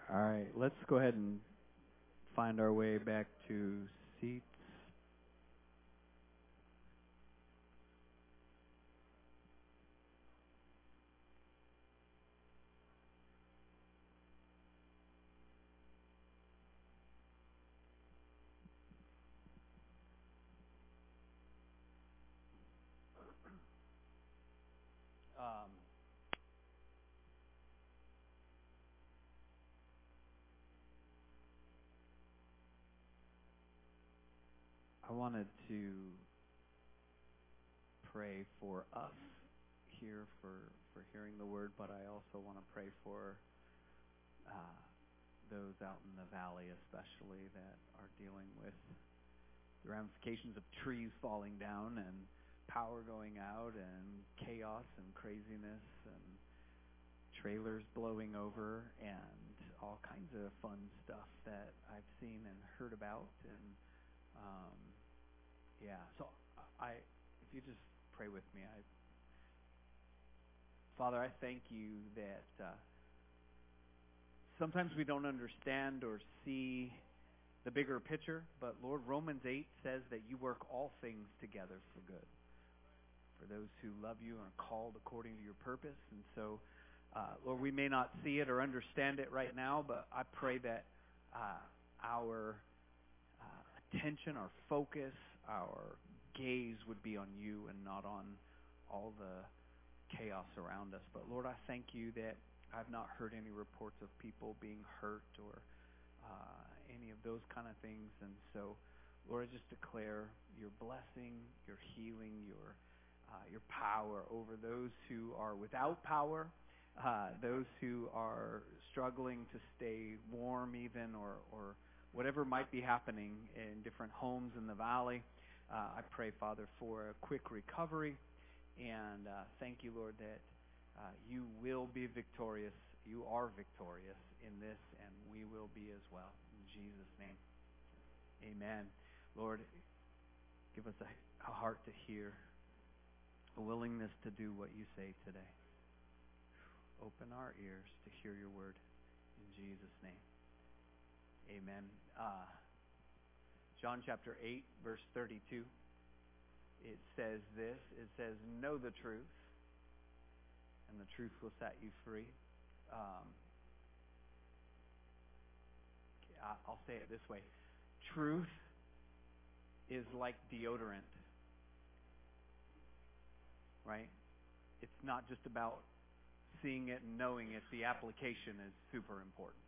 All right, let's go ahead and find our way back to seats. I wanted to pray for us here for hearing the word, but I also want to pray for those out in the valley, especially that are dealing with the ramifications of trees falling down and power going out and chaos and craziness and trailers blowing over and all kinds of fun stuff that I've seen and heard about. And so if you just pray with me. Father, I thank you that sometimes we don't understand or see the bigger picture, but Lord, Romans 8 says that you work all things together for good, for those who love you and are called according to your purpose. And so, Lord, we may not see it or understand it right now, but I pray that our attention, our focus, our gaze would be on you and not on all the chaos around us. But Lord, I thank you that I've not heard any reports of people being hurt or any of those kind of things. And so, Lord, I just declare your blessing, your healing, your power over those who are without power, those who are struggling to stay warm even, or whatever might be happening in different homes in the valley. I pray, Father, for a quick recovery, and thank you, Lord, that you will be victorious. You are victorious in this, and we will be as well. In Jesus' name, amen. Lord, give us a heart to hear, a willingness to do what you say today. Open our ears to hear your word. In Jesus' name, amen. John chapter 8, verse 32. It says this. It says, know the truth, and the truth will set you free. I'll say it this way. Truth is like deodorant, right? It's not just about seeing it and knowing it. The application is super important,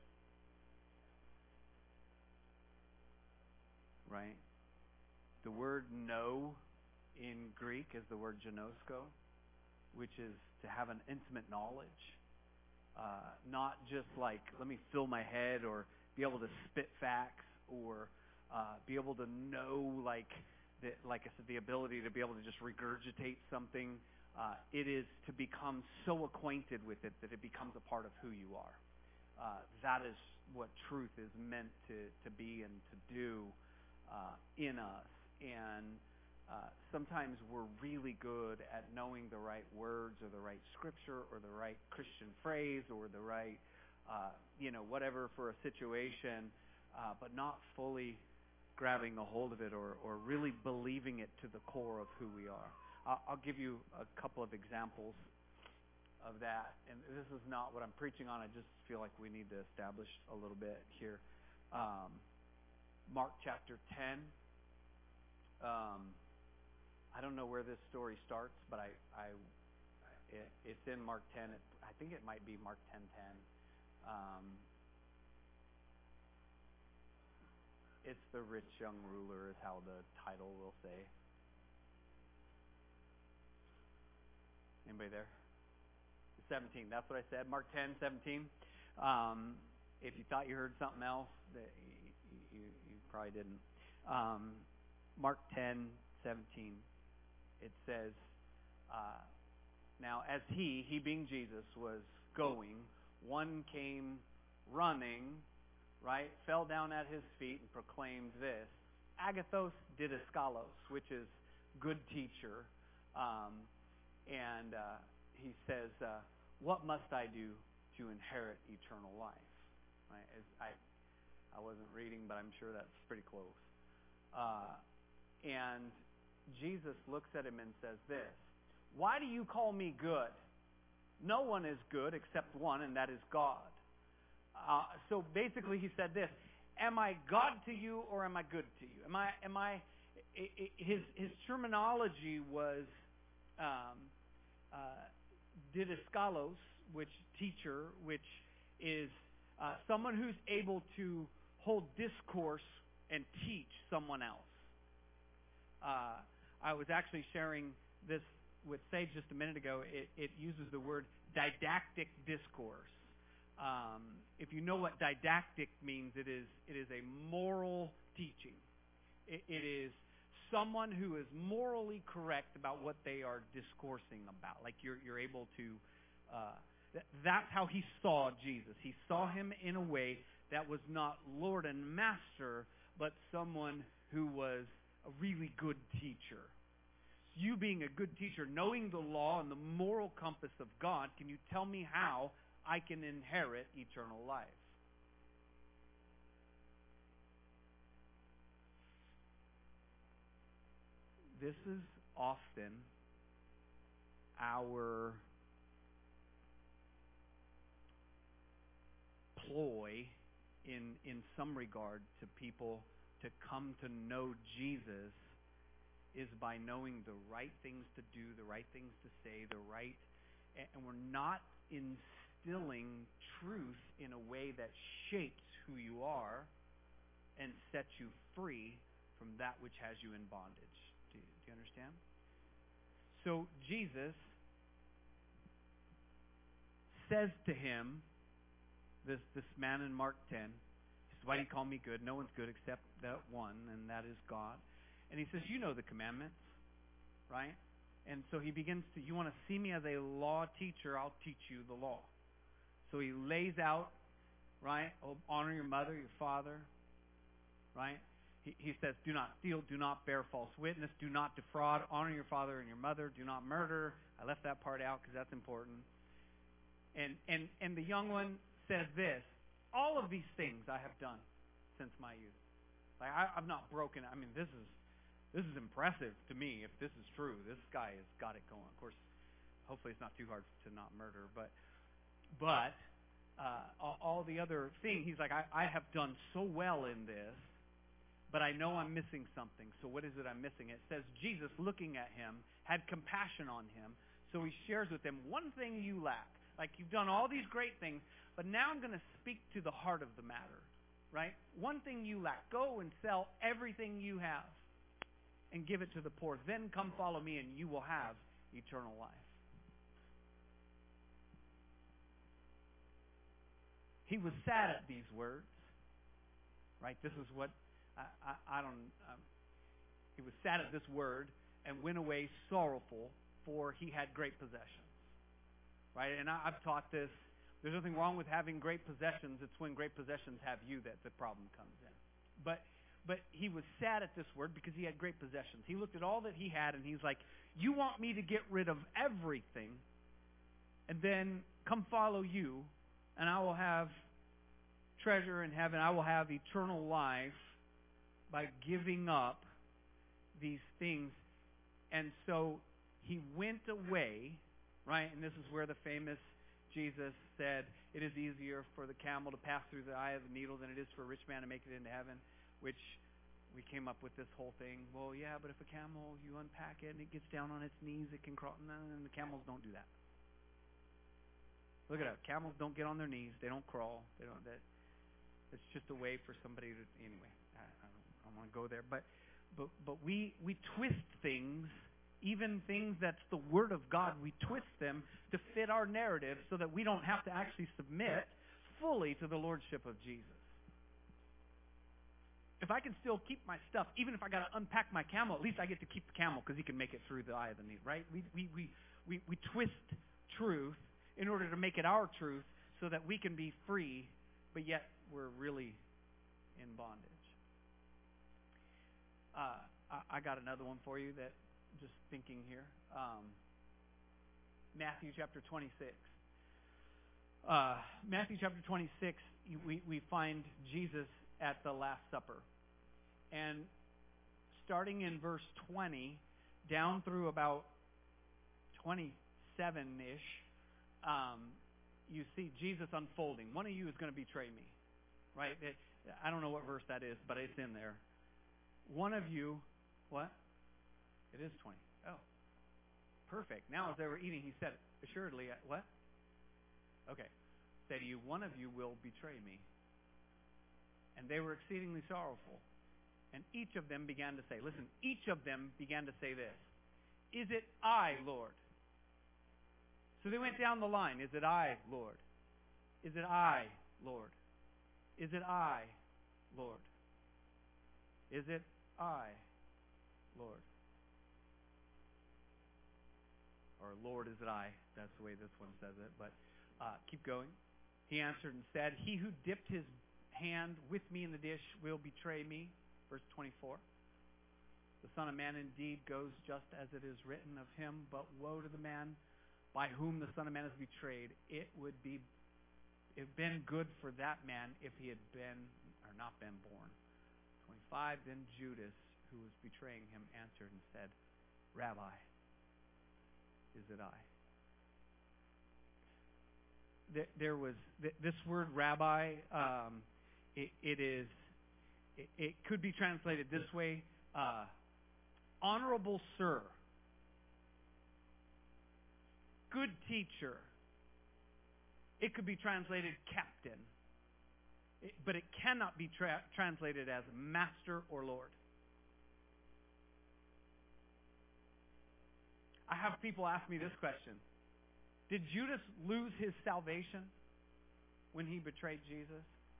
right? The word know in Greek is the word gnosko, which is to have an intimate knowledge. Not just like, let me fill my head or be able to spit facts or be able to know, like I said, the ability to be able to just regurgitate something. It is to become so acquainted with it that it becomes a part of who you are. That is what truth is meant to be and to do in us. And sometimes we're really good at knowing the right words or the right scripture or the right Christian phrase or the right, whatever for a situation, but not fully grabbing a hold of it or really believing it to the core of who we are. I'll give you a couple of examples of that. And this is not what I'm preaching on. I just feel like we need to establish a little bit here. Mark chapter 10. I don't know where this story starts, but it's in Mark 10. I think it might be Mark 10:10. It's the rich young ruler is how the title will say. Anybody there? 17. That's what I said. Mark 10:17. If you thought you heard something else, that you probably didn't. Mark 10:17. It says, now as he being Jesus, was going, one came running, right, fell down at his feet and proclaimed this, agathos didaskalos, which is good teacher. He says, what must I do to inherit eternal life? Right? I wasn't reading, but I'm sure that's pretty close. And Jesus looks at him and says this, "Why do you call me good? No one is good except one, and that is God." So basically he said this, am I God to you or am I good to you? His terminology was didaskalos, which teacher, which is someone who's able to hold discourse and teach someone else. I was actually sharing this with Sage just a minute ago. It uses the word didactic discourse. If you know what didactic means, it is a moral teaching. It is someone who is morally correct about what they are discoursing about. Like you're able to. That's how he saw Jesus. He saw him in a way that was not Lord and Master, but someone who was a really good teacher. You being a good teacher, knowing the law and the moral compass of God, can you tell me how I can inherit eternal life? This is often our ploy in some regard to people to come to know Jesus is by knowing the right things to do, the right things to say, and we're not instilling truth in a way that shapes who you are and sets you free from that which has you in bondage. Do you understand? So Jesus says to him, this man in Mark 10, he says, "Why do you call me good? No one's good except that one, and that is God." And he says, "You know the commandments, right?" And so he begins to, "You want to see me as a law teacher, I'll teach you the law." So he lays out, right? Honor your mother, your father, right? He says, "Do not steal, do not bear false witness, do not defraud, honor your father and your mother, do not murder." I left that part out because that's important. And the young one says this, "All of these things I have done since my youth." Like I've not broken. I mean, this is impressive to me. If this is true, this guy has got it going. Of course, hopefully it's not too hard to not murder, but all the other things, he's like, I have done so well in this, but I know I'm missing something. So what is it I'm missing? It says Jesus, looking at him, had compassion on him. So he shares with him, one thing you lack. Like you've done all these great things, but now I'm going to speak to the heart of the matter, right? One thing you lack. Go and sell everything you have and give it to the poor. Then come follow me and you will have eternal life. He was sad at these words, right? This is what he was sad at this word and went away sorrowful, for he had great possessions, right? And I've taught this. There's nothing wrong with having great possessions. It's when great possessions have you that the problem comes in. But he was sad at this word because he had great possessions. He looked at all that he had and he's like, "You want me to get rid of everything and then come follow you, and I will have treasure in heaven. I will have eternal life by giving up these things." And so he went away, right? And this is where the famous Jesus said, "It is easier for the camel to pass through the eye of the needle than it is for a rich man to make it into heaven," which we came up with this whole thing. Well, yeah, but if a camel, you unpack it and it gets down on its knees, it can crawl. And the camels don't do that. Look it up. Camels don't get on their knees. They don't crawl. They don't. It's just a way for somebody to. Anyway, I don't want to go there. But we twist things, even things that's the Word of God. We twist them to fit our narrative so that we don't have to actually submit fully to the lordship of Jesus. If I can still keep my stuff, even if I got to unpack my camel, at least I get to keep the camel because he can make it through the eye of the needle, right? We twist truth in order to make it our truth so that we can be free, but yet we're really in bondage. I got another one for you that just thinking here. Matthew chapter 26. Matthew chapter 26, we find Jesus at the Last Supper. And starting in verse 20, down through about 27-ish, you see Jesus unfolding. One of you is going to betray me, right? I don't know what verse that is, but it's in there. One of you, what? It is 20. Oh, perfect. Now as they were eating, he said, assuredly, what? Okay. Say to you, one of you will betray me. And they were exceedingly sorrowful. And each of them began to say, listen, each of them began to say this, is it I, Lord? So they went down the line. Is it I, Lord? Is it I, Lord? Is it I, Lord? Is it I, Lord? Or Lord, is it I? That's the way this one says it. But keep going. He answered and said, he who dipped his hand with me in the dish will betray me. Verse 24. The Son of Man indeed goes just as it is written of him, but woe to the man by whom the Son of Man is betrayed. It would have been good for that man if he had been or not been born. 25. Then Judas, who was betraying him, answered and said, Rabbi, is it I? There was this word rabbi. It could be translated this way: honorable sir, good teacher. It could be translated captain, but it cannot be translated as master or Lord. I have people ask me this question. Did Judas lose his salvation when he betrayed Jesus?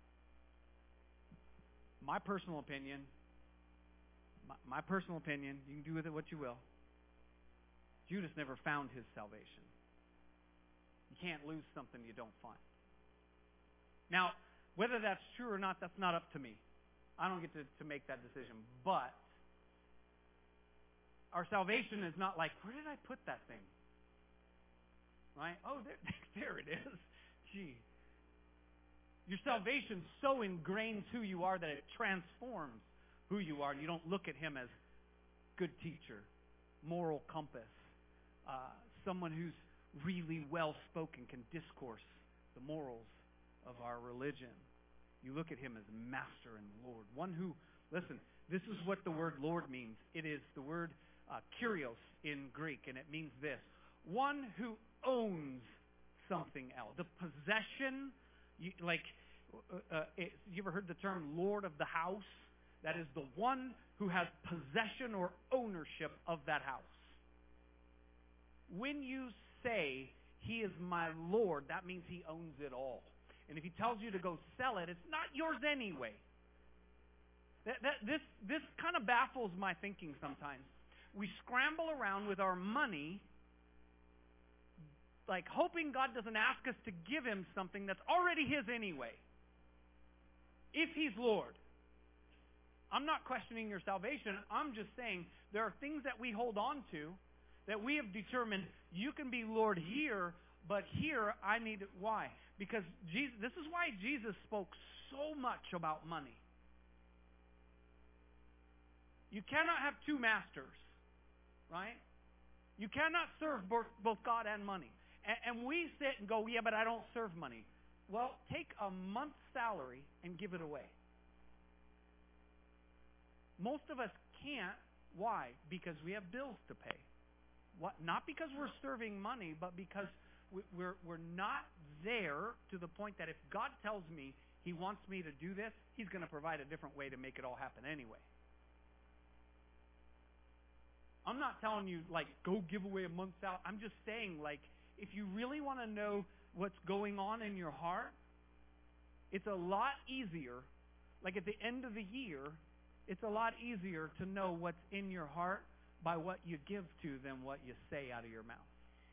My personal opinion, you can do with it what you will. Judas never found his salvation. You can't lose something you don't find. Now, whether that's true or not, that's not up to me. I don't get to make that decision. But our salvation is not like, where did I put that thing? Right? Oh, there it is. Gee. Your salvation's so ingrained who you are that it transforms who you are. You don't look at him as good teacher, moral compass, someone who's really well-spoken, can discourse the morals of our religion. You look at him as master and Lord. One who, listen, this is what the word Lord means. It is the word Kyrios in Greek, and it means this. One who owns something else. The possession, you ever heard the term Lord of the house? That is the one who has possession or ownership of that house. When you say he is my Lord, that means he owns it all. And if he tells you to go sell it, it's not yours anyway. This kind of baffles my thinking sometimes. We scramble around with our money, like hoping God doesn't ask us to give him something that's already his anyway. If he's Lord. I'm not questioning your salvation. I'm just saying there are things that we hold on to that we have determined you can be Lord here, but here I need it. Why? Because this is why Jesus spoke so much about money. You cannot have two masters, right? You cannot serve both God and money. And we sit and go, yeah, but I don't serve money. Well, take a month's salary and give it away. Most of us can't. Why? Because we have bills to pay. Not because we're serving money, but because we're not there to the point that if God tells me he wants me to do this, he's going to provide a different way to make it all happen anyway. I'm not telling you, like, go give away a month's salary. I'm just saying, like, if you really want to know what's going on in your heart, it's a lot easier, like at the end of the year, it's a lot easier to know what's in your heart by what you give to than what you say out of your mouth.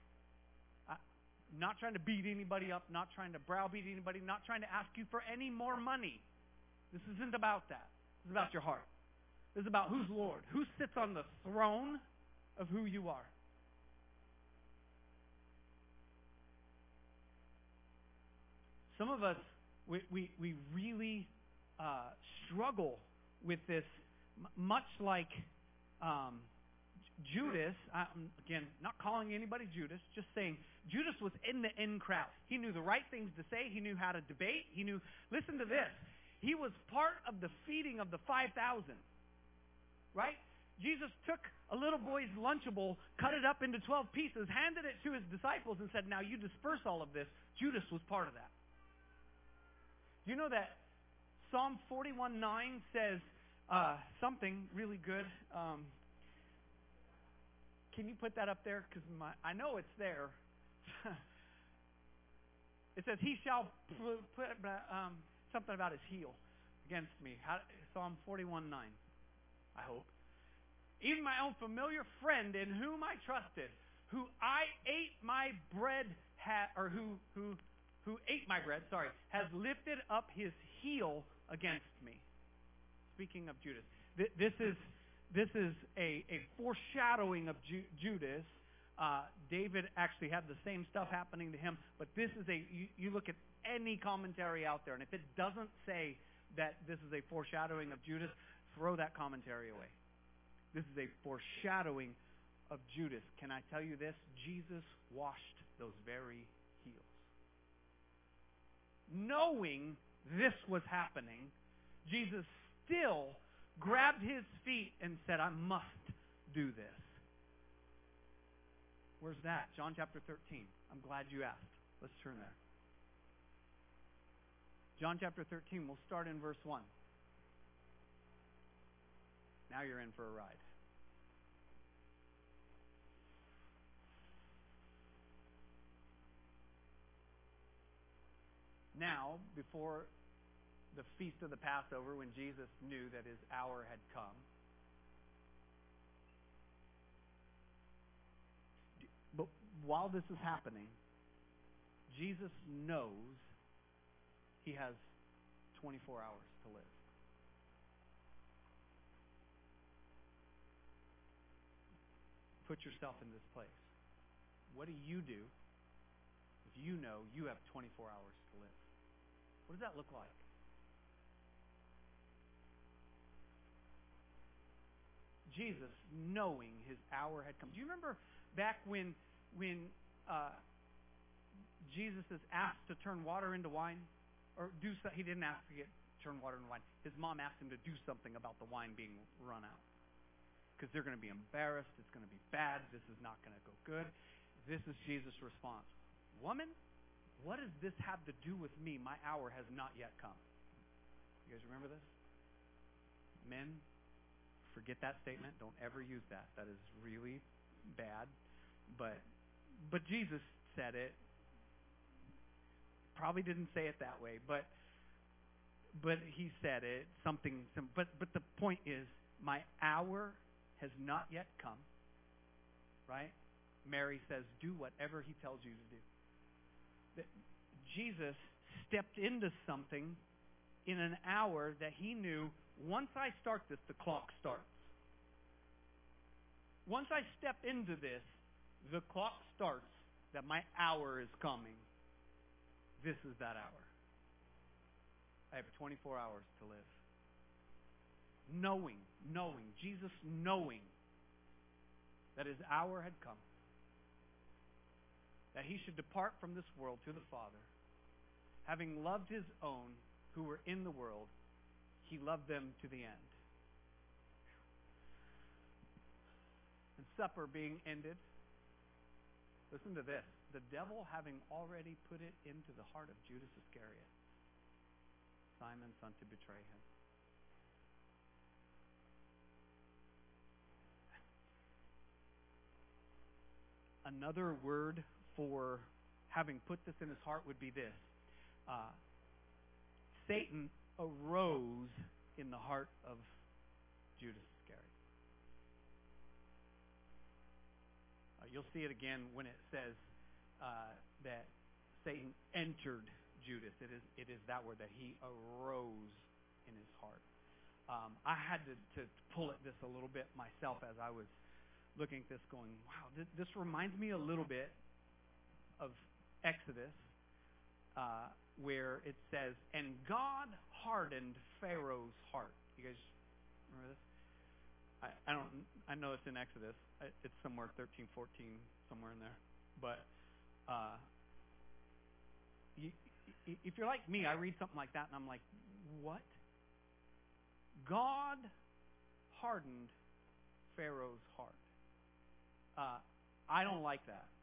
Not trying to beat anybody up, not trying to browbeat anybody, not trying to ask you for any more money. This isn't about that. This is about your heart. This is about who's Lord, who sits on the throne of who you are. Some of us, we really struggle with this, much like Judas. Again, not calling anybody Judas, just saying Judas was in the in crowd. He knew the right things to say. He knew how to debate. He knew, listen to this, he was part of the feeding of the 5,000, right? Jesus took a little boy's Lunchable, cut it up into 12 pieces, handed it to his disciples and said, now you disperse all of this. Judas was part of that. Do you know that Psalm 41:9 says something really good? Can you put that up there? Because I know it's there. It says, he shall put something about his heel against me. Psalm 41:9, I hope. Even my own familiar friend in whom I trusted, who I ate my bread, who ate my bread, has lifted up his heel against me. Speaking of Judas, this is a foreshadowing of Judas. David actually had the same stuff happening to him, but this is you look at any commentary out there, and if it doesn't say that this is a foreshadowing of Judas, throw that commentary away. This is a foreshadowing of Judas. Can I tell you this? Jesus washed those very heels. Knowing this was happening, Jesus still grabbed his feet and said, I must do this. Where's that? John chapter 13. I'm glad you asked. Let's turn there. John chapter 13, we'll start in verse 1. Now you're in for a ride. Now, before the feast of the Passover, when Jesus knew that his hour had come, but while this is happening, Jesus knows he has 24 hours to live. Put yourself in this place. What do you do if you know you have 24 hours to live? What does that look like? Jesus, knowing his hour had come. Do you remember back when Jesus is asked to turn water into wine? Or he didn't ask to turn water into wine. His mom asked him to do something about the wine being run out. Because they're going to be embarrassed. It's going to be bad. This is not going to go good. This is Jesus' response. Woman, what does this have to do with me? My hour has not yet come. You guys remember this? Men, forget that statement. Don't ever use that. That is really bad. But Jesus said it. Probably didn't say it that way, but he said it. But the point is, my hour has not yet come. Right? Mary says, do whatever he tells you to do. Jesus stepped into something in an hour that he knew, once I start this, the clock starts. Once I step into this, the clock starts that my hour is coming. This is that hour. I have 24 hours to live. Knowing, Jesus knowing that his hour had come, that he should depart from this world to the Father. Having loved his own who were in the world, he loved them to the end. And supper being ended, listen to this. The devil having already put it into the heart of Judas Iscariot, Simon's son, to betray him. Another word for having put this in his heart would be this. Satan arose in the heart of Judas Iscariot. You'll see it again when it says that Satan entered Judas. It is that word, that he arose in his heart. I had to pull at this a little bit myself as I was looking at this going, wow, this reminds me a little bit of Exodus. where it says, and God hardened Pharaoh's heart. You guys remember this? I know it's in Exodus. It's somewhere 13, 14, somewhere in there. But if you're like me, I read something like that and I'm like, what? God hardened Pharaoh's heart. I don't like that.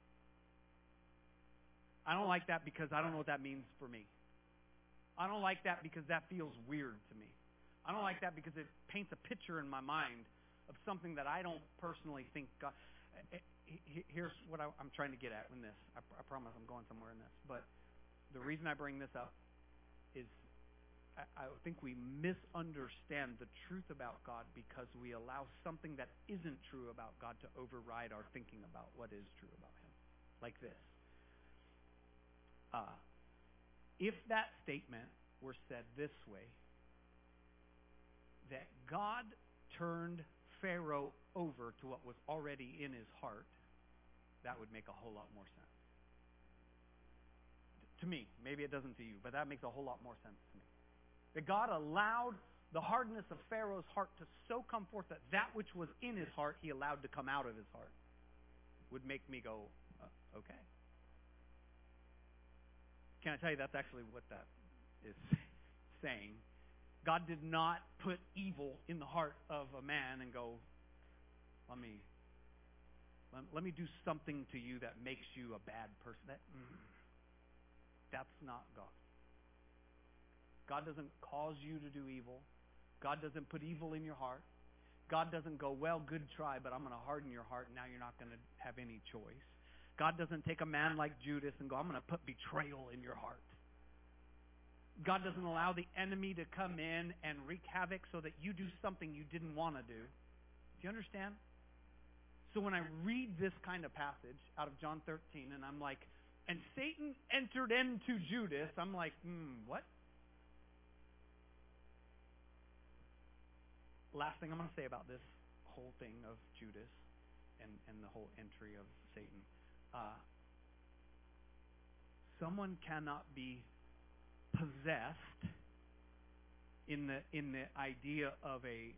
I don't like that because I don't know what that means for me. I don't like that because that feels weird to me. I don't like that because it paints a picture in my mind of something that I don't personally think God... Here's what I'm trying to get at in this. I promise I'm going somewhere in this. But the reason I bring this up is I think we misunderstand the truth about God because we allow something that isn't true about God to override our thinking about what is true about Him. Like this. If that statement were said this way, that God turned Pharaoh over to what was already in his heart, that would make a whole lot more sense. To me, maybe it doesn't to you, but that makes a whole lot more sense to me. That God allowed the hardness of Pharaoh's heart to so come forth that that which was in his heart, he allowed to come out of his heart. Would make me go, okay. Can I tell you that's actually what that is saying? God did not put evil in the heart of a man and go, let me do something to you that makes you a bad person. That's not God. God doesn't cause you to do evil. God doesn't put evil in your heart. God doesn't go, well, good try, but I'm going to harden your heart and now you're not going to have any choice. God doesn't take a man like Judas and go, I'm going to put betrayal in your heart. God doesn't allow the enemy to come in and wreak havoc so that you do something you didn't want to do. Do you understand? So when I read this kind of passage out of John 13 and I'm like, and Satan entered into Judas, I'm like, what? Last thing I'm going to say about this whole thing of Judas and the whole entry of Satan. Someone cannot be possessed in the idea of a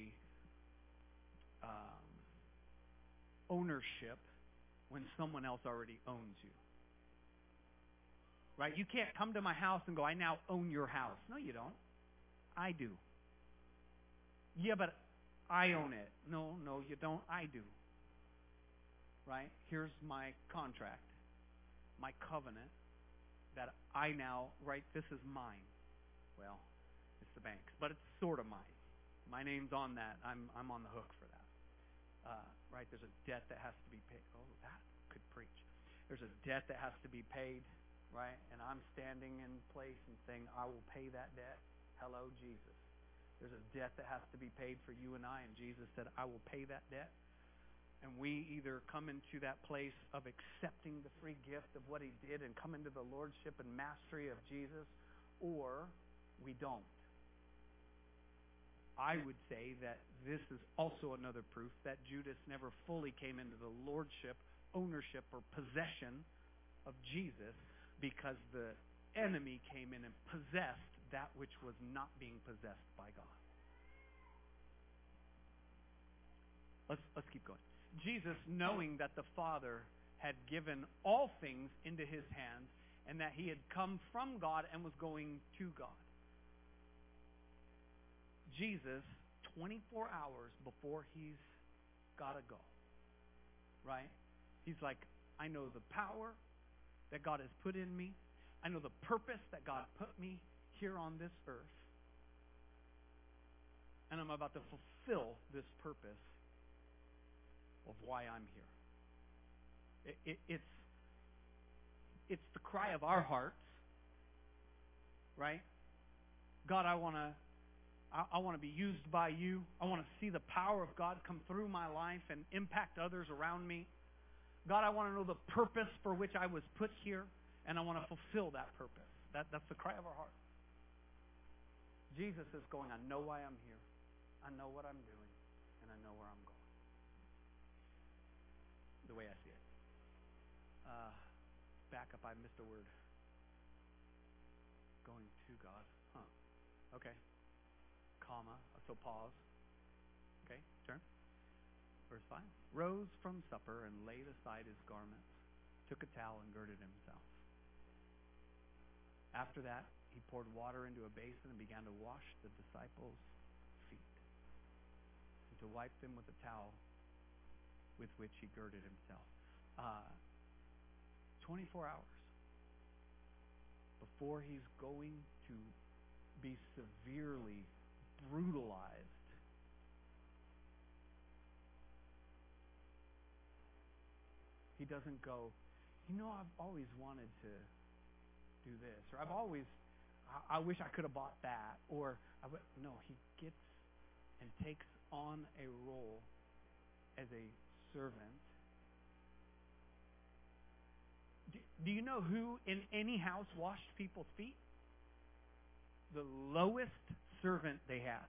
ownership when someone else already owns you. Right? You can't come to my house and go, I now own your house. No, you don't. I do. Yeah, but I own it. No, you don't. I do. Right? Here's my contract, my covenant, that I now, right, this is mine. Well, it's the bank's, but it's sort of mine. My name's on that. I'm on the hook for that. Right? There's a debt that has to be paid. Oh, that could preach. There's a debt that has to be paid, right? And I'm standing in place and saying, I will pay that debt. Hello, Jesus. There's a debt that has to be paid for you and I, and Jesus said, I will pay that debt. And we either come into that place of accepting the free gift of what He did and come into the lordship and mastery of Jesus, or we don't. I would say that this is also another proof that Judas never fully came into the lordship, ownership, or possession of Jesus because the enemy came in and possessed that which was not being possessed by God. Let's keep going. Jesus, knowing that the Father had given all things into His hands and that He had come from God and was going to God. Jesus, 24 hours before He's got to go, right? He's like, I know the power that God has put in me. I know the purpose that God put me here on this earth. And I'm about to fulfill this purpose of why I'm here. It's the cry of our hearts, right? God, I want to be used by you. I want to see the power of God come through my life and impact others around me. God, I want to know the purpose for which I was put here, and I want to fulfill that purpose. That's the cry of our heart. Jesus is going, I know why I'm here. I know what I'm doing, and I know where I'm going. The way I see it. Back up, I missed a word. you, God. Huh. Okay. Comma. So pause. Okay, turn. Verse 5. Rose from supper and laid aside his garments, took a towel and girded himself. After that, he poured water into a basin and began to wash the disciples' feet and to wipe them with a towel with which he girded himself. 24 hours before he's going to be severely brutalized, he doesn't go, I've always wanted to do this, or I wish I could have bought that, or no, he gets and takes on a role as a servant. Do you know who in any house washed people's feet? The lowest servant they had.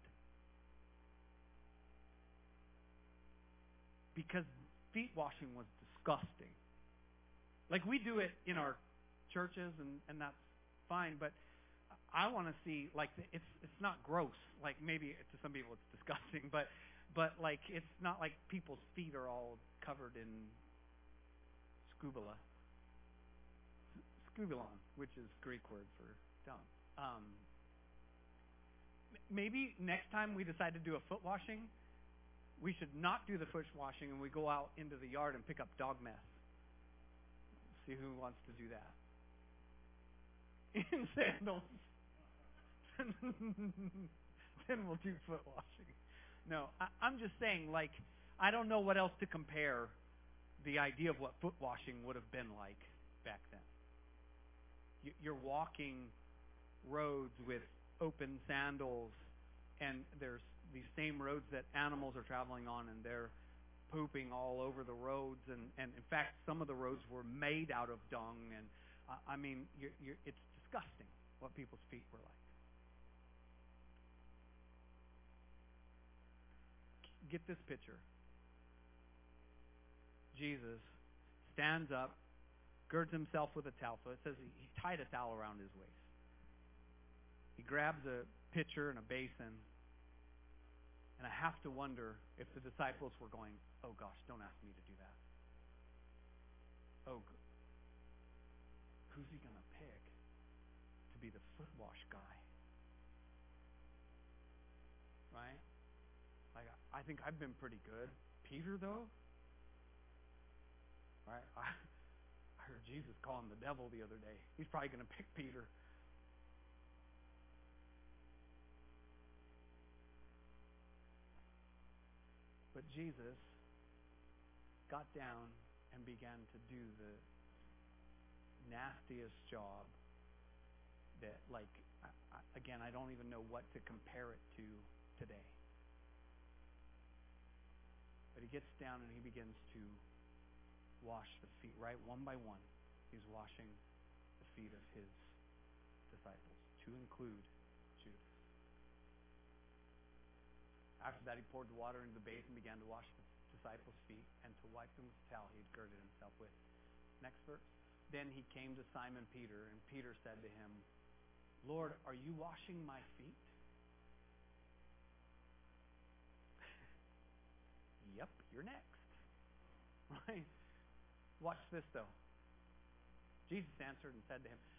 Because feet washing was disgusting. Like, we do it in our churches, and that's fine, but I want to see, like, it's not gross. Like, maybe to some people it's disgusting, but like, it's not like people's feet are all covered in scubula. Scubulon, which is Greek word for dung. Maybe next time we decide to do a foot washing, we should not do the foot washing and we go out into the yard and pick up dog mess. See who wants to do that. In sandals. Then we'll do foot washing. No, I'm just saying, like, I don't know what else to compare the idea of what foot washing would have been like back then. You're walking roads with open sandals, and there's these same roads that animals are traveling on, and they're pooping all over the roads, and in fact, some of the roads were made out of dung, and I mean, it's disgusting what people's feet were like. Get this picture. Jesus stands up, girds himself with a towel. So it says he tied a towel around his waist. He grabs a pitcher and a basin, and I have to wonder if the disciples were going, oh gosh, don't ask me to do that. Oh, who's he going to pick to be the foot wash guy? Right? Like, I think I've been pretty good. Peter, though? Right? I heard Jesus calling the devil the other day. He's probably going to pick Peter. But Jesus got down and began to do the nastiest job that, like, again, I don't even know what to compare it to today. But he gets down and he begins to wash the feet, right? One by one, he's washing the feet of his disciples, to include Judas. After that, he poured the water into the basin, began to wash the disciples' feet, and to wipe them with the towel he had girded himself with. Next verse. Then he came to Simon Peter, and Peter said to him, Lord, are you washing my feet? Yep, you're next. Right? Watch this, though. Jesus answered and said to him,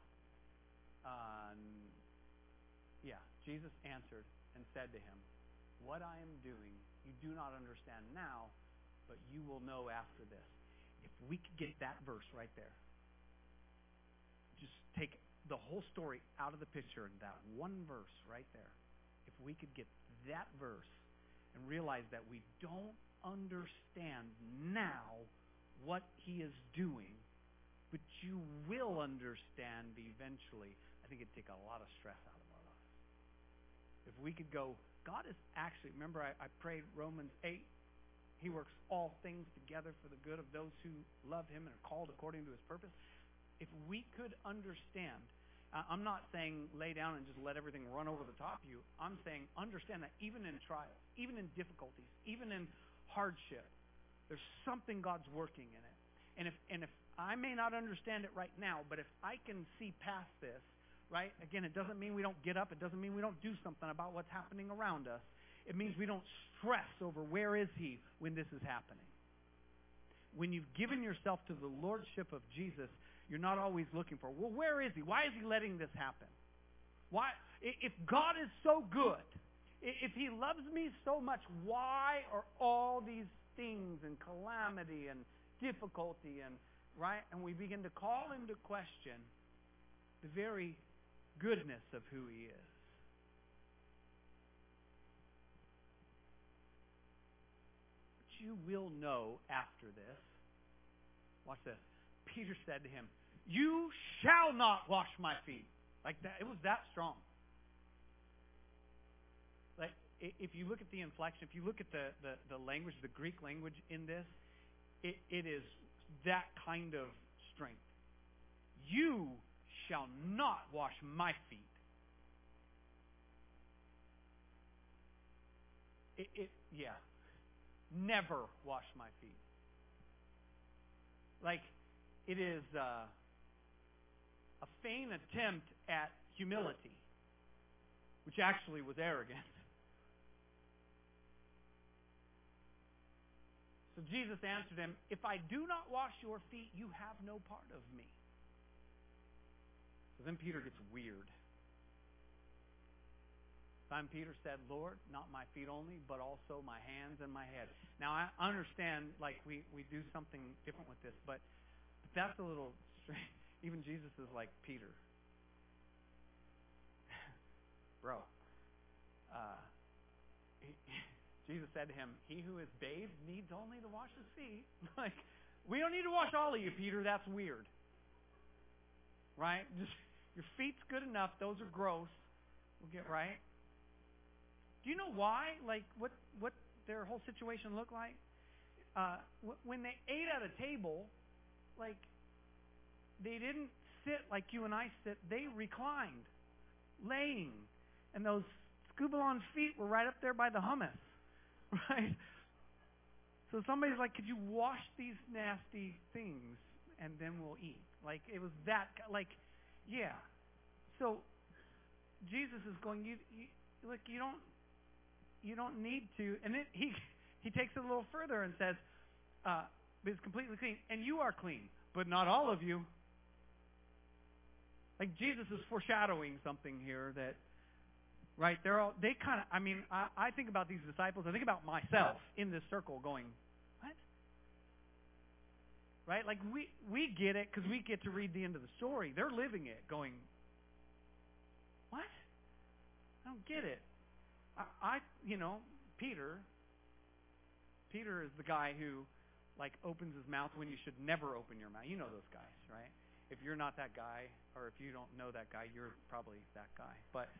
Jesus answered and said to him, what I am doing, you do not understand now, but you will know after this. If we could get that verse right there, just take the whole story out of the picture and that one verse right there. If we could get that verse and realize that we don't understand now what he is doing, but you will understand eventually, I think it'd take a lot of stress out of our lives. If we could go, God is actually, remember I prayed Romans 8, he works all things together for the good of those who love him and are called according to his purpose. If we could understand, I'm not saying lay down and just let everything run over the top of you. I'm saying understand that even in trials, even in difficulties, even in hardship, there's something God's working in it. And if I may not understand it right now, but if I can see past this, right? Again, it doesn't mean we don't get up. It doesn't mean we don't do something about what's happening around us. It means we don't stress over where is he when this is happening. When you've given yourself to the lordship of Jesus, you're not always looking for, well, where is he? Why is he letting this happen? Why? If God is so good, if he loves me so much, why are all these things and calamity and difficulty and, right? And we begin to call into question the very goodness of who he is. But you will know after this. Watch this. Peter said to him, "You shall not wash my feet." Like that. It was that strong. Like, if you look at the inflection, if you look at the language, the Greek language in this, it is that kind of strength. You shall not wash my feet. Yeah. Never wash my feet. Like, it is a vain attempt at humility, which actually was arrogant. So Jesus answered him, "If I do not wash your feet, you have no part of me." So then Peter gets weird. Simon Peter said, "Lord, not my feet only, but also my hands and my head." Now I understand, like, we do something different with this, but that's a little strange. Even Jesus is like, Peter, bro. Jesus said to him, "He who is bathed needs only to wash his feet." Like, we don't need to wash all of you, Peter. That's weird. Right? Just your feet's good enough. Those are gross. We'll get right. Do you know why? Like, what their whole situation looked like? When they ate at a table, like, they didn't sit like you and I sit. They reclined, laying. And those scubalon feet were right up there by the hummus. Right? So somebody's like, "Could you wash these nasty things and then we'll eat?" Like, it was that, like, yeah. So Jesus is going, look, you don't need to. And then he takes it a little further and says, "It's completely clean, and you are clean, but not all of you." Like, Jesus is foreshadowing something here that, right, they kind of, I mean, I think about these disciples, I think about myself in this circle going, what? Right? Like, we get it because we get to read the end of the story. They're living it going, what? I don't get it. Peter is the guy who, like, opens his mouth when you should never open your mouth. You know those guys, right? If you're not that guy, or if you don't know that guy, you're probably that guy. But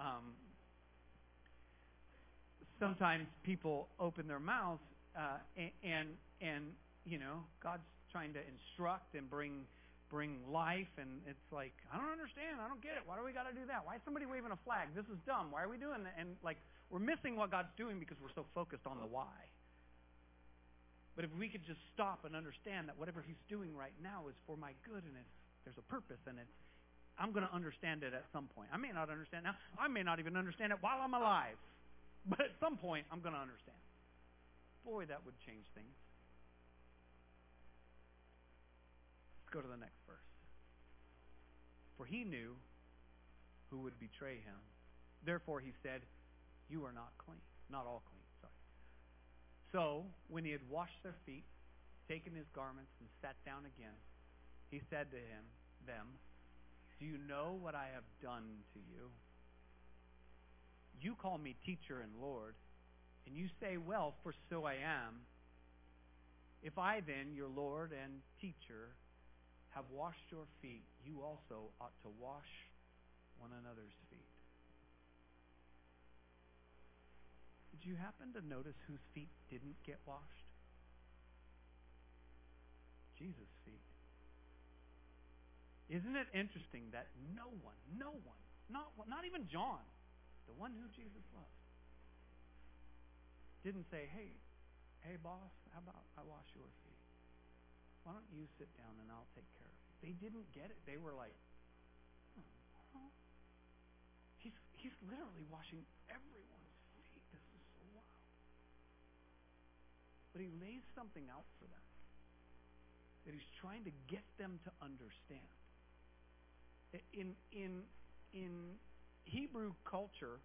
sometimes people open their mouths, and God's trying to instruct and bring life, and it's like, I don't understand. I don't get it. Why do we got to do that? Why is somebody waving a flag? This is dumb. Why are we doing that? And, like, we're missing what God's doing because we're so focused on the why. But if we could just stop and understand that whatever he's doing right now is for my good, and there's a purpose in it, I'm going to understand it at some point. I may not understand now. I may not even understand it while I'm alive. But at some point, I'm going to understand. Boy, that would change things. Let's go to the next verse. For he knew who would betray him. Therefore he said, "You are not clean." Not all clean, sorry. So, when he had washed their feet, taken his garments, and sat down again, he said to them, "Do you know what I have done to you? You call me teacher and Lord, and you say, well, for so I am. If I then, your Lord and teacher, have washed your feet, you also ought to wash one another's feet." Did you happen to notice whose feet didn't get washed? Jesus' feet. Isn't it interesting that no one, not even John, the one who Jesus loved, didn't say, hey boss, how about I wash your feet? Why don't you sit down and I'll take care of you? They didn't get it. They were like, He's literally washing everyone's feet. This is so wild. But he lays something out for them that he's trying to get them to understand. In Hebrew culture,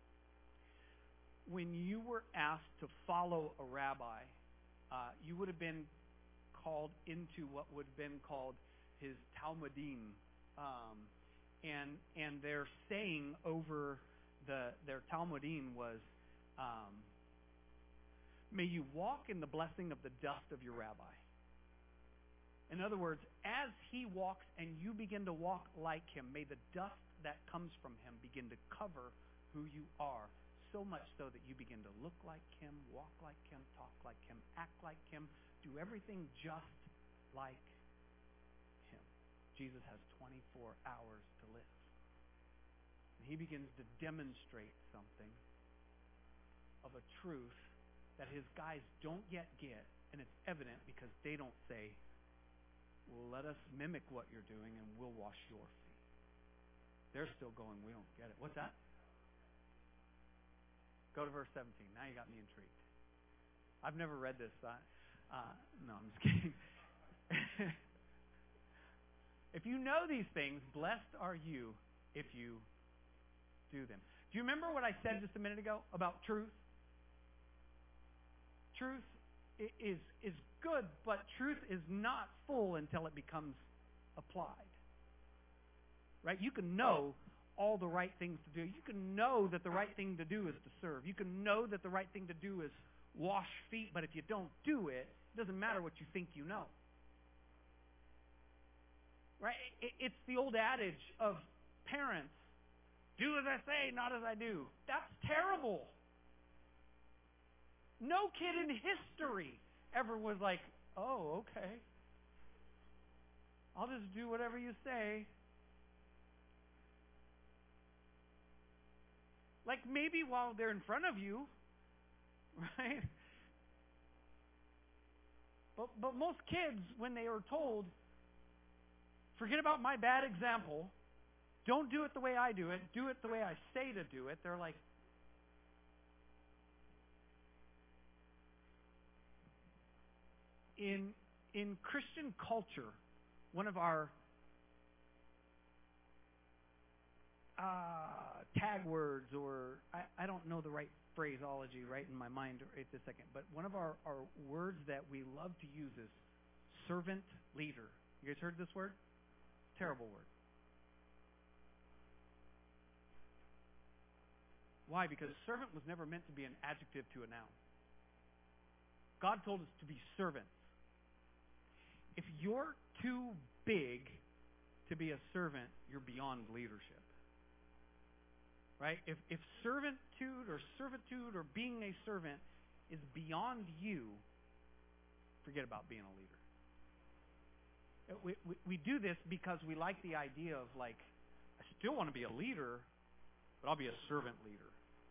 when you were asked to follow a rabbi, you would have been called into what would have been called his Talmudim. And their saying over their Talmudim was, may you walk in the blessing of the dust of your rabbi. In other words, as he walks and you begin to walk like him, may the dust that comes from him begin to cover who you are, so much so that you begin to look like him, walk like him, talk like him, act like him, do everything just like him. Jesus has 24 hours to live. And he begins to demonstrate something of a truth that his guys don't yet get, and it's evident because they don't say, well, let us mimic what you're doing and we'll wash your feet. They're still going, we don't get it. What's that? Go to verse 17. Now you got me intrigued. I've never read this. No, I'm just kidding. If you know these things, blessed are you if you do them. Do you remember what I said just a minute ago about truth? Truth is good, but truth is not full until it becomes applied. Right? You can know all the right things to do. You can know that the right thing to do is to serve. You can know that the right thing to do is wash feet, but if you don't do it, it doesn't matter what you think you know. Right? It's the old adage of parents, do as I say, not as I do. That's terrible. No kid in history ever was like, oh, okay. I'll just do whatever you say. Like maybe while they're in front of you, right? But most kids, when they are told, forget about my bad example, don't do it the way I do it the way I say to do it, they're like, in Christian culture, one of our tag words, or I don't know the right phraseology right in my mind right this second, but one of our words that we love to use is servant leader. You guys heard this word? Terrible word. Why? Because servant was never meant to be an adjective to a noun. God told us to be servants. If you're too big to be a servant, you're beyond leadership. Right? If servitude or being a servant is beyond you, forget about being a leader. We do this because we like the idea of like, I still want to be a leader, but I'll be a servant leader.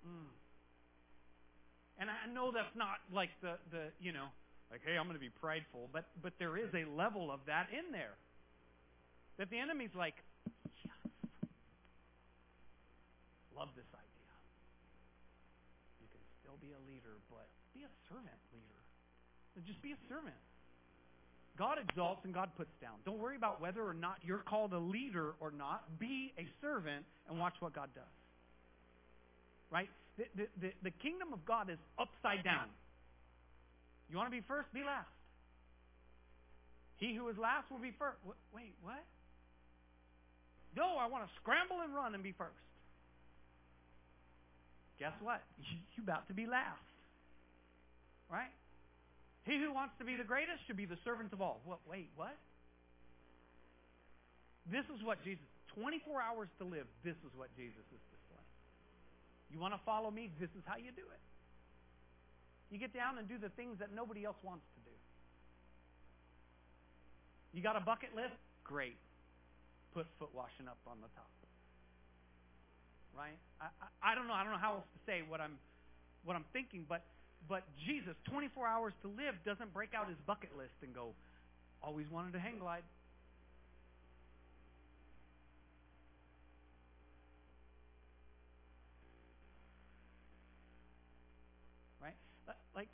And I know that's not like the like, hey, I'm going to be prideful, but there is a level of that in there. That the enemy's like, yes, love this idea. You can still be a leader, but be a servant leader. Just be a servant. God exalts and God puts down. Don't worry about whether or not you're called a leader or not. Be a servant and watch what God does. Right? The kingdom of God is upside down. You want to be first? Be last. He who is last will be first. Wait, what? No, I want to scramble and run and be first. Guess what? You're about to be last. Right? He who wants to be the greatest should be the servant of all. Wait, what? This is what Jesus, 24 hours to live, this is what Jesus is displaying. You want to follow me? This is how you do it. You get down and do the things that nobody else wants to do. You got a bucket list? Great. Put foot washing up on the top. Right? I don't know how else to say what I'm thinking, but Jesus, 24 hours to live, doesn't break out his bucket list and go, always wanted to hang glide. Like,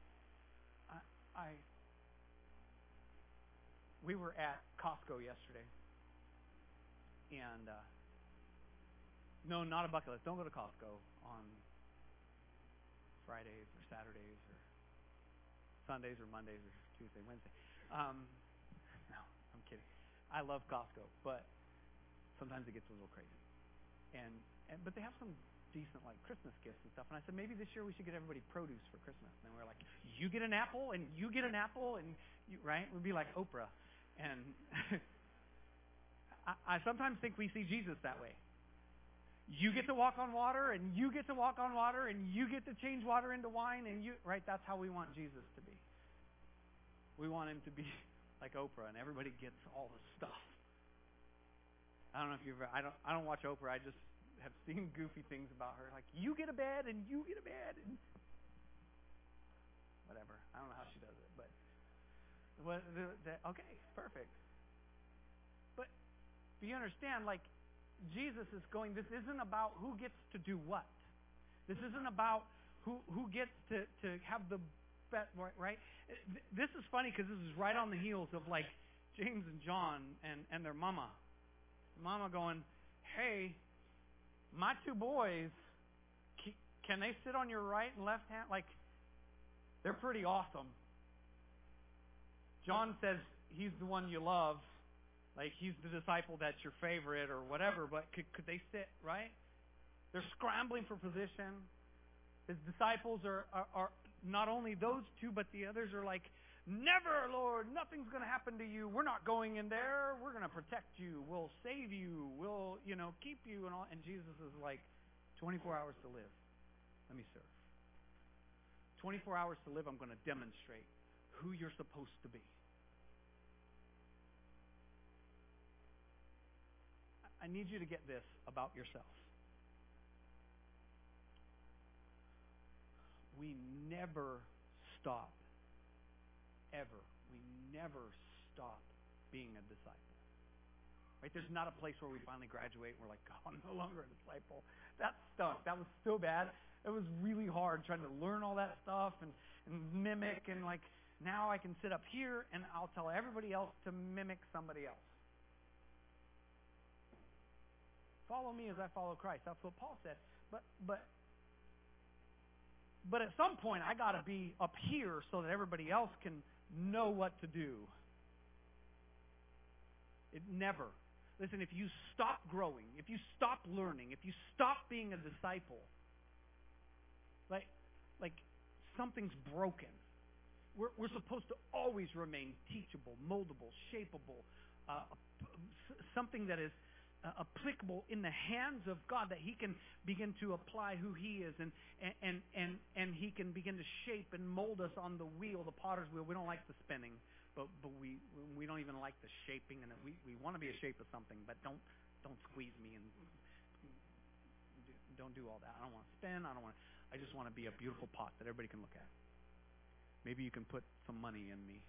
we were at Costco yesterday, and no, not a bucket list. Don't go to Costco on Fridays or Saturdays or Sundays or Mondays or Tuesday, Wednesday. No, I'm kidding. I love Costco, but sometimes it gets a little crazy. But they have some decent like Christmas gifts and stuff. And I said, maybe this year we should get everybody produce for Christmas. And we're like, you get an apple and you get an apple and you, right? We'd be like Oprah. And I sometimes think we see Jesus that way. You get to walk on water and you get to walk on water and you get to change water into wine and you, right? That's how we want Jesus to be. We want him to be like Oprah and everybody gets all the stuff. I don't know if you've ever, I don't watch Oprah. I just have seen goofy things about her, like you get a bed and you get a bed and whatever. I don't know how she does it, but okay, perfect. But you understand, like Jesus is going. This isn't about who gets to do what. This isn't about who gets to have the bet, right? This is funny because this is right on the heels of like James and John and their mama. Mama going, hey, my two boys, can they sit on your right and left hand? Like, they're pretty awesome. John says he's the one you love. Like, he's the disciple that's your favorite or whatever, but could they sit, right? They're scrambling for position. His disciples are not only those two, but the others are like, never, Lord, nothing's going to happen to you. We're not going in there. We're going to protect you. We'll save you. We'll, keep you and all. And Jesus is like, 24 hours to live. Let me serve. 24 hours to live, I'm going to demonstrate who you're supposed to be. I need you to get this about yourself. We never stop. Ever. We never stop being a disciple. Right? There's not a place where we finally graduate and we're like, oh, I'm no longer a disciple. That stunk. That was so bad. It was really hard trying to learn all that stuff and mimic and like now I can sit up here and I'll tell everybody else to mimic somebody else. Follow me as I follow Christ. That's what Paul said. But at some point I got to be up here so that everybody else can know what to do. It never. Listen, if you stop growing, if you stop learning, if you stop being a disciple, like something's broken. We're supposed to always remain teachable, moldable, shapeable, something that is applicable in the hands of God, that He can begin to apply who He is, and He can begin to shape and mold us on the wheel, the potter's wheel. We don't like the spinning, but we don't even like the shaping, and we want to be a shape of something, but don't squeeze me and don't do all that. I don't want to spin. I just want to be a beautiful pot that everybody can look at. Maybe you can put some money in me.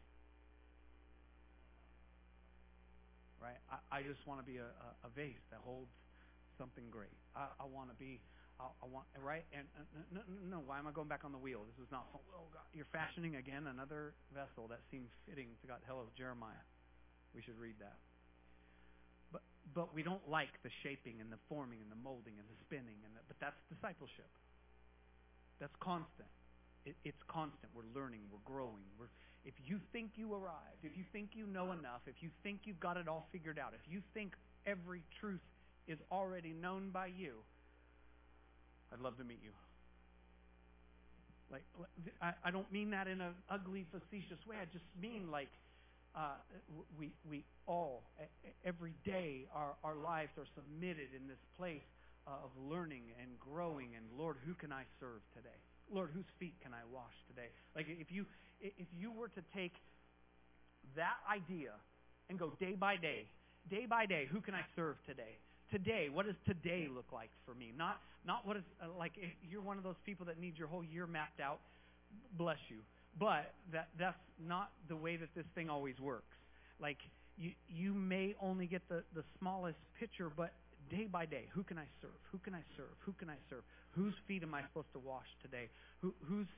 Right? I just want to be a vase that holds something great. I want to be, right? And no, why am I going back on the wheel? This is not, oh God, you're fashioning again another vessel that seems fitting to God. Hell of Jeremiah. We should read that. But we don't like the shaping and the forming and the molding and the spinning, but that's discipleship. That's constant. It's constant. We're learning. We're growing. If you think you arrived, if you think you know enough, if you think you've got it all figured out, if you think every truth is already known by you, I'd love to meet you. Like, I don't mean that in an ugly, facetious way. I just mean like we all, every day, our lives are submitted in this place of learning and growing. And Lord, who can I serve today? Lord, whose feet can I wash today? Like if you were to take that idea and go day by day, who can I serve today? Today, what does today look like for me? Not what is like if you're one of those people that needs your whole year mapped out, bless you. But that's not the way that this thing always works. Like you may only get the smallest picture, but day by day, who can I serve? Who can I serve? Who can I serve? Whose feet am I supposed to wash today? Whose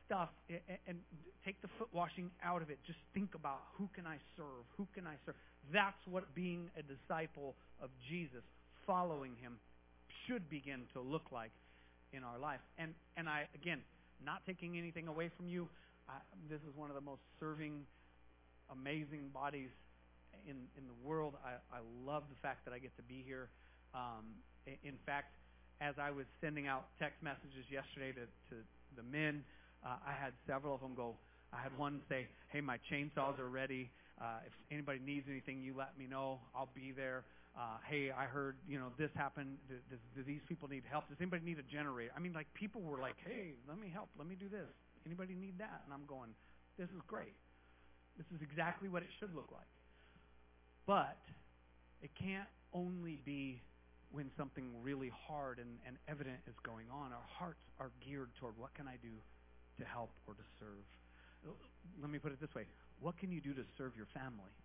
stuff and take the foot washing out of it. Just think about, who can I serve? Who can I serve? That's what being a disciple of Jesus, following him, should begin to look like in our life. And I, again, not taking anything away from you. This is one of the most serving, amazing bodies in the world. I love the fact that I get to be here. In fact, as I was sending out text messages yesterday to the men, I had several of them go. I had one say, "Hey, my chainsaws are ready. If anybody needs anything, you let me know. I'll be there. Hey, I heard, this happened. Do these people need help? Does anybody need a generator?" I mean, like, people were like, "Hey, let me help. Let me do this. Anybody need that?" And I'm going, this is great. This is exactly what it should look like. But it can't only be when something really hard and evident is going on. Our hearts are geared toward, what can I do to help or to serve? Let me put it this way. What can you do to serve your family?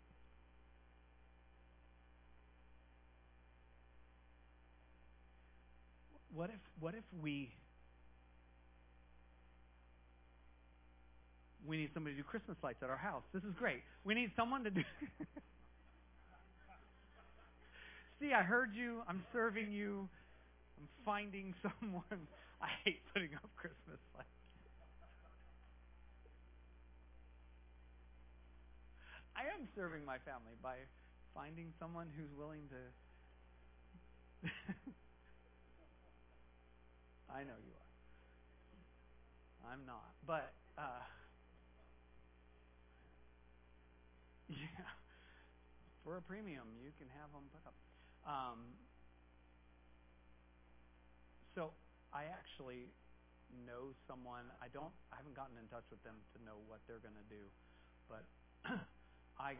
What if we need somebody to do Christmas lights at our house? This is great. We need someone to do... See, I heard you. I'm serving you. I'm finding someone. I hate putting up Christmas lights. I am serving my family by finding someone who's willing to... I know you are. I'm not. But, yeah. For a premium, you can have them put up. So I actually know someone. I haven't gotten in touch with them to know what they're going to do, but I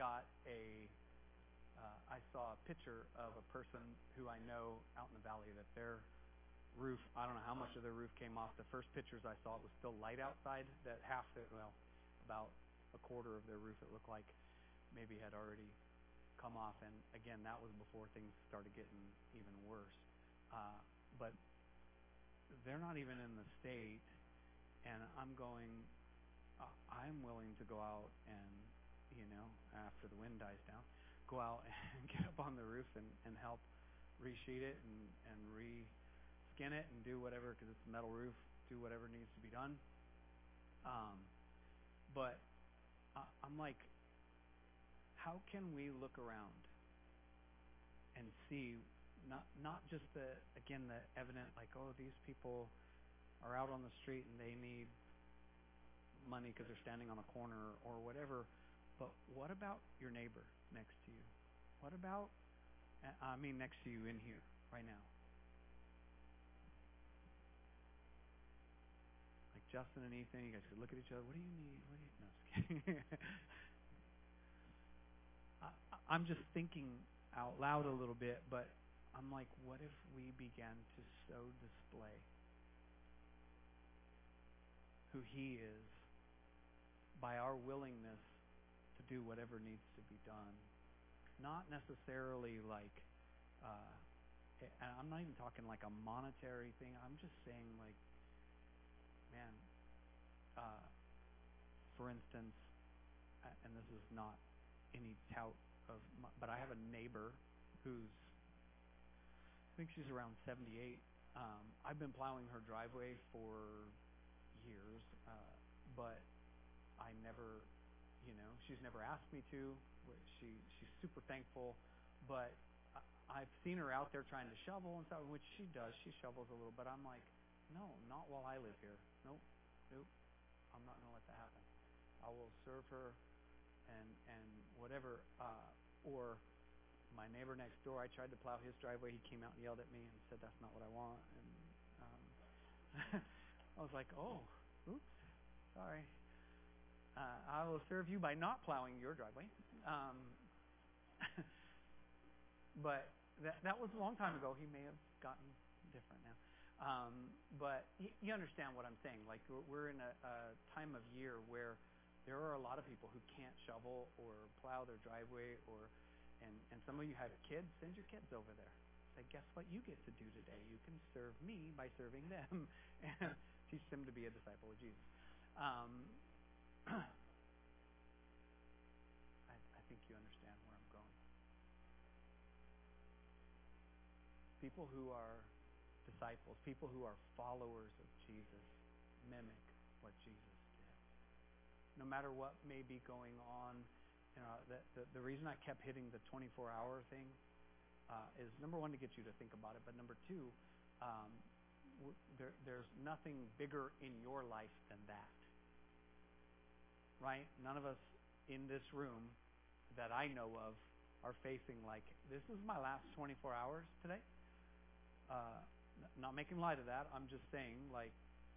saw a picture of a person who I know out in the valley that their roof, I don't know how much of their roof came off. The first pictures I saw, it was still light outside. That about a quarter of their roof, it looked like, maybe had already come off. And again, that was before things started getting even worse. But they're not even in the state, and I'm going, I'm willing to go out and, after the wind dies down, go out and get up on the roof and help resheet it and reskin it and do whatever, because it's a metal roof, do whatever needs to be done. But I'm like, how can we look around and see not just the evident, like, oh, these people are out on the street and they need money because they're standing on a corner or whatever, but what about your neighbor next to you? What about, next to you in here right now? Like Justin and Ethan, you guys could look at each other. What do you need? No, just kidding. I'm just thinking out loud a little bit, but I'm like, what if we began to so display who he is by our willingness to do whatever needs to be done? Not necessarily like, and I'm not even talking like a monetary thing. I'm just saying, like, man, for instance, and this is not any tout but I have a neighbor who's, I think she's around 78. I've been plowing her driveway for years, but I never, she's never asked me to. She's super thankful, but I've seen her out there trying to shovel and stuff, which she does. She shovels a little, but I'm like, no, not while I live here. Nope. I'm not going to let that happen. I will serve her and whatever. Or my neighbor next door, I tried to plow his driveway. He came out and yelled at me and said, "That's not what I want." And I was like, "Oh, oops, sorry. I will serve you by not plowing your driveway." But that was a long time ago. He may have gotten different now. But you understand what I'm saying. Like, we're in a time of year where there are a lot of people who can't shovel or plow their driveway, and some of you have kids. Send your kids over there. Say, guess what you get to do today? You can serve me by serving them and teach them to be a disciple of Jesus. I think you understand where I'm going. People who are disciples, people who are followers of Jesus, mimic what Jesus did. No matter what may be going on, the reason I kept hitting the 24-hour thing is, number one, to get you to think about it, but number two, there's nothing bigger in your life than that. Right? None of us in this room that I know of are facing like, this is my last 24 hours today. Not making light of that. I'm just saying, like,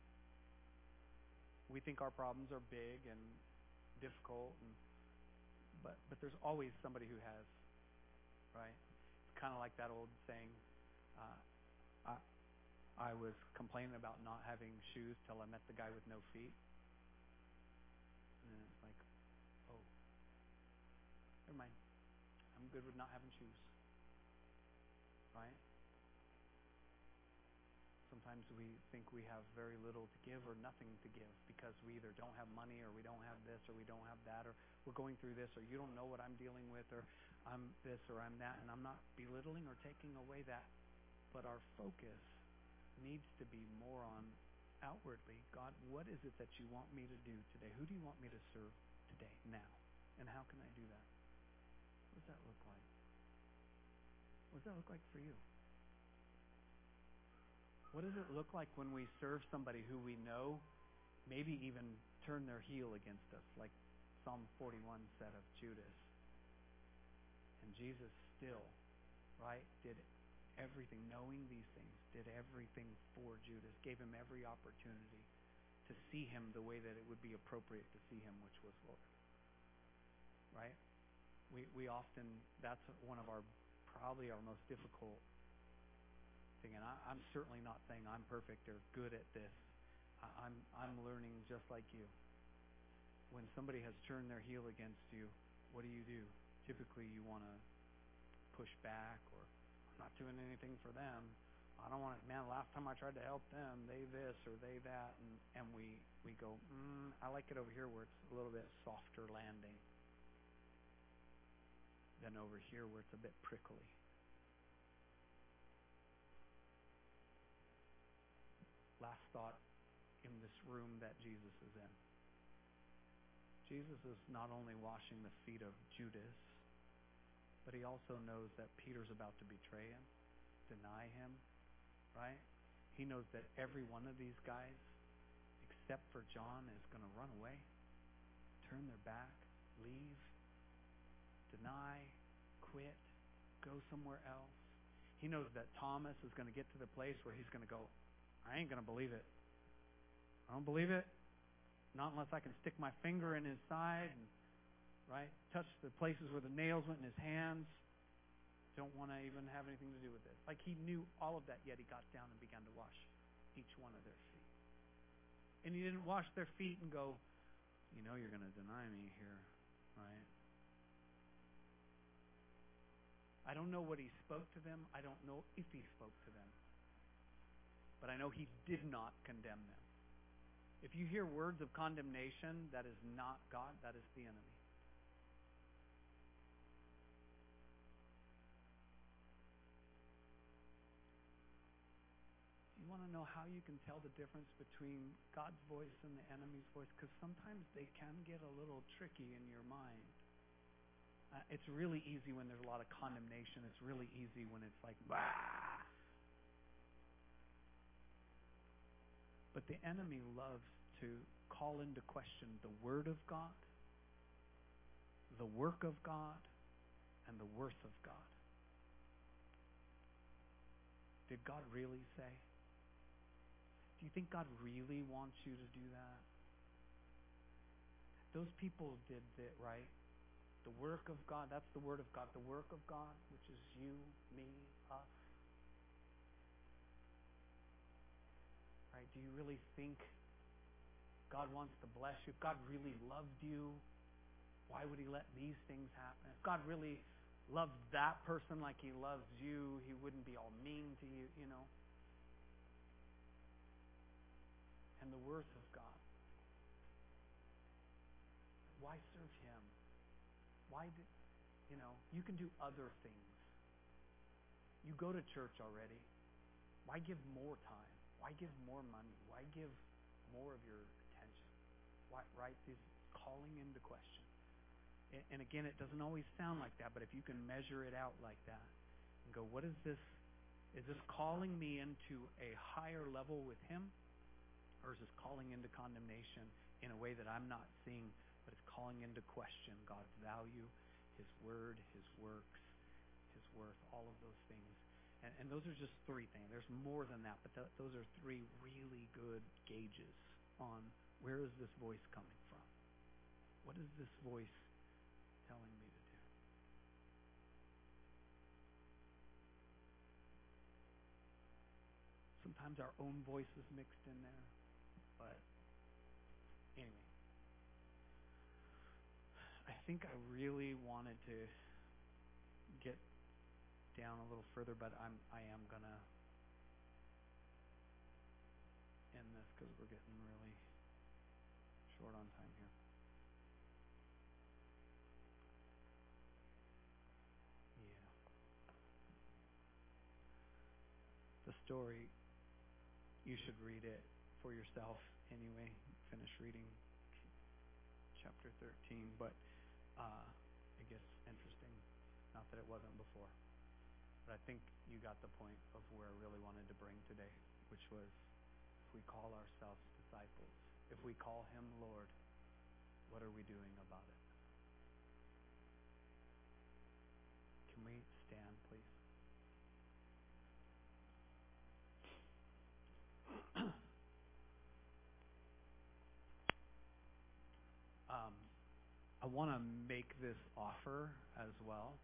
we think our problems are big and difficult, but there's always somebody who has, right? It's kind of like that old saying, I was complaining about not having shoes till I met the guy with no feet. And then it's like, oh, never mind. I'm good with not having shoes. Right? Sometimes we think we have very little to give or nothing to give because we either don't have money or we don't have this or we don't have that or we're going through this or you don't know what I'm dealing with or I'm this or I'm that. And I'm not belittling or taking away that. But our focus needs to be more on outwardly, God, what is it that you want me to do today? Who do you want me to serve today, now? And how can I do that? What does that look like? What does that look like for you? What does it look like when we serve somebody who we know maybe even turn their heel against us, like Psalm 41 said of Judas? And Jesus still, right, did everything, knowing these things, did everything for Judas, gave him every opportunity to see him the way that it would be appropriate to see him, which was Lord. Right? We often, that's one of our, probably our most difficult thing, and I'm certainly not saying I'm perfect or good at this. I'm learning just like you. When somebody has turned their heel against you, what do? Typically you want to push back, or I'm not doing anything for them. I don't want it. Man, last time I tried to help them, they this or they that, and we go, I like it over here where it's a little bit softer landing than over here where it's a bit prickly. Last thought in this room that Jesus is in. Jesus is not only washing the feet of Judas, but he also knows that Peter's about to betray him, deny him, right? He knows that every one of these guys, except for John, is going to run away, turn their back, leave, deny, quit, go somewhere else. He knows that Thomas is going to get to the place where he's going to go, I ain't going to believe it. I don't believe it. Not unless I can stick my finger in his side and, right, touch the places where the nails went in his hands. Don't want to even have anything to do with it. Like he knew all of that, yet he got down and began to wash each one of their feet. And he didn't wash their feet and go, you know you're going to deny me here, right? I don't know what he spoke to them. I don't know if he spoke to them. But I know he did not condemn them. If you hear words of condemnation, that is not God, that is the enemy. You want to know how you can tell the difference between God's voice and the enemy's voice? Because sometimes they can get a little tricky in your mind. It's really easy when there's a lot of condemnation. It's really easy when it's like, bah! But the enemy loves to call into question the Word of God, the work of God, and the worth of God. Did God really say? Do you think God really wants you to do that? Those people did that, right? The work of God, that's the Word of God. The work of God, which is you, me, us. Right? Do you really think God wants to bless you? If God really loved you, why would he let these things happen? If God really loved that person like he loves you, he wouldn't be all mean to you, you know. And the worth of God. Why serve Him? Why did, you can do other things. You go to church already. Why give more time? Why give more money? Why give more of your attention? Why, right? This calling into question. And again, it doesn't always sound like that, but if you can measure it out like that and go, what is this? Is this calling me into a higher level with Him? Or is this calling into condemnation in a way that I'm not seeing, but it's calling into question God's value, His word, His works, His worth, all of those things. And those are just three things. There's more than that, but those are three really good gauges on where is this voice coming from? What is this voice telling me to do? Sometimes our own voice is mixed in there, but anyway. I think I really wanted to get down a little further, but I am gonna end this because we're getting really short on time here. Yeah. The story, you should read it for yourself anyway. Finish reading chapter 13, but it gets interesting. Not that it wasn't before. But I think you got the point of where I really wanted to bring today, which was if we call ourselves disciples, if we call Him Lord, what are we doing about it? Can we stand, please? I want to make this offer as well.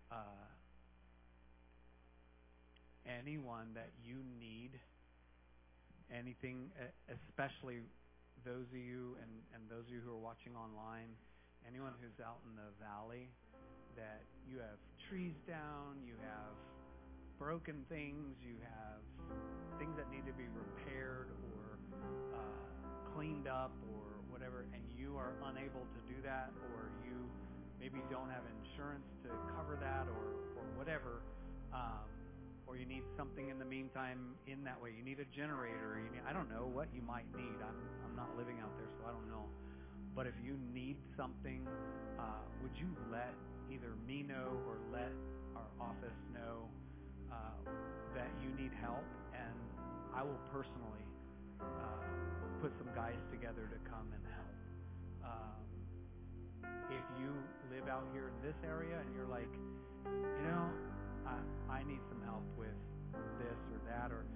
Anyone that you need anything, especially those of you and those of you who are watching online, anyone who's out in the valley, that you have trees down, you have broken things, you have things that need to be repaired or cleaned up or whatever, and you are unable to do that, or you maybe don't have insurance to cover that or whatever, or you need something in the meantime in that way. You need a generator. I don't know what you might need. I'm not living out there, so I don't know. But if you need something, would you let either me know or let our office know that you need help? And I will personally put some guys together to come and help. If you live out here in this area and you're like, I need some help with this or that, or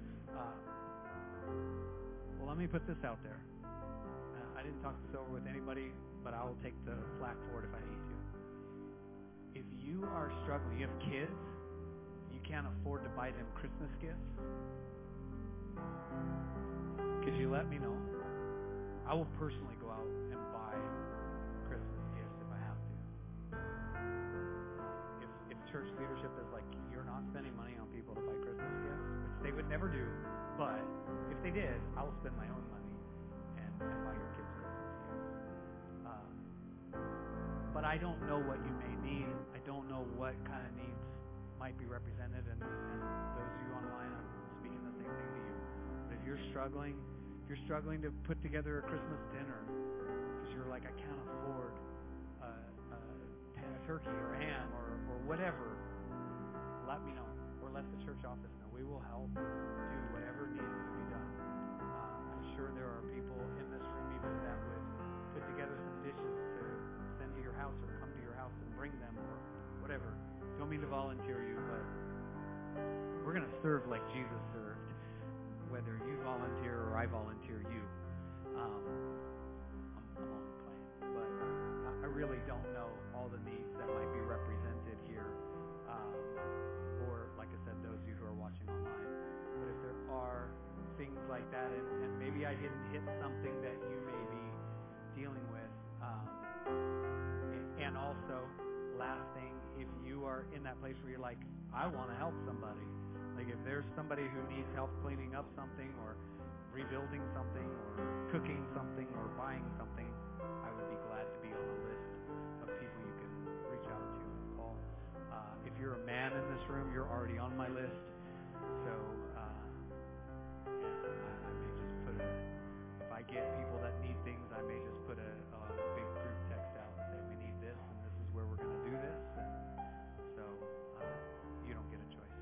well, let me put this out there. I didn't talk this over with anybody, but I will take the flak for it if I need to. If you are struggling, you have kids, you can't afford to buy them Christmas gifts, could you let me know? I will personally go out and buy Christmas gifts if I have to. If church leadership is like, you're not spending money on people to buy Christmas gifts, which they would never do, but if they did, I will spend my own money and buy your kids Christmas gifts. But I don't know what you may need. I don't know what kind of needs might be represented, and those of you online, I'm speaking the same thing to you. But if you're struggling to put together a Christmas dinner because you're like, I can't afford a turkey or a ham or whatever, let me know, or let the church office know. We will help do whatever needs to be done. I'm sure there are people in this room even that would put together some dishes to send to your house or come to your house and bring them or whatever. Don't mean to volunteer you, but we're going to serve like Jesus served, whether you volunteer or I volunteer you. I'm only playing, but I really don't know all the needs that might be represented here, or like I said, those of you who are watching online. But if there are things like that, and maybe I didn't hit something that you may be dealing with, and also, last thing, if you are in that place where you're like, I want to help somebody. Like if there's somebody who needs help cleaning up something or rebuilding something or cooking something or buying something, I would be glad to be on a list of people you can reach out to and call. If you're a man in this room, you're already on my list. So, I may just put if I get people that need things, I may just put a big group text out and say, we need this, and this is where we're going to do this. And so, you don't get a choice.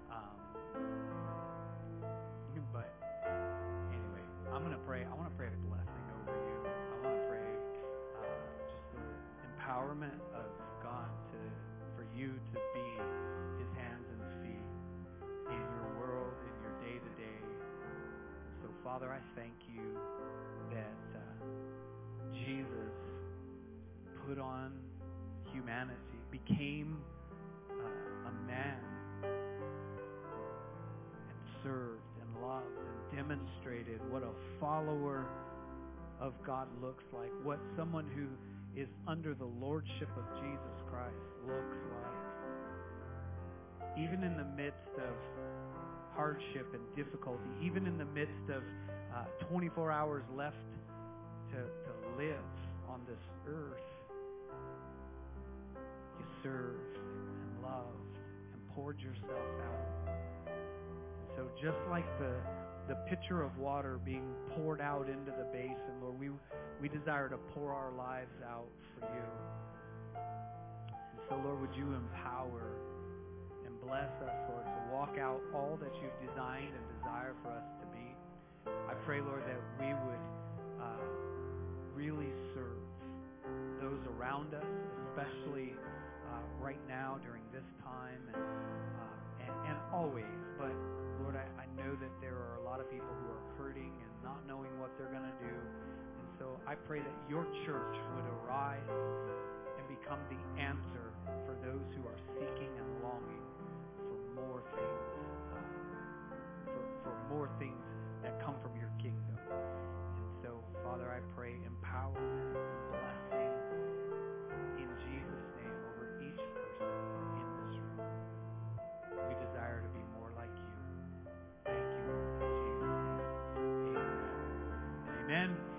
But anyway, I'm going to pray. I want to pray a blessing over you. I want to pray just the empowerment of God for you to be His hands and feet in your world, in your day-to-day. So, Father, I thank you that Jesus put on humanity, became a man, and served and loved and demonstrated what a follower of God looks like, what someone who is under the lordship of Jesus Christ looks like. Even in the midst of hardship and difficulty, even in the midst of 24 hours left to live on this earth, you served and loved and poured yourself out. And so just like the pitcher of water being poured out into the basin, Lord, we desire to pour our lives out for you. And so, Lord, would you empower and bless us, Lord, to walk out all that you've designed and desire for us to be. I pray, Lord, that we would really serve those around us, especially right now during this time and always. But Lord, I know that there are a lot of people who are hurting and not knowing what they're going to do. And so I pray that your church would arise and become the answer for those who are seeking and longing for more things, for more things that come from your kingdom. And so, Father, I pray empowerment and blessing in Jesus' name over each person in this room. We desire to be more like you. Thank you, Lord, in Jesus' name. Amen. Amen.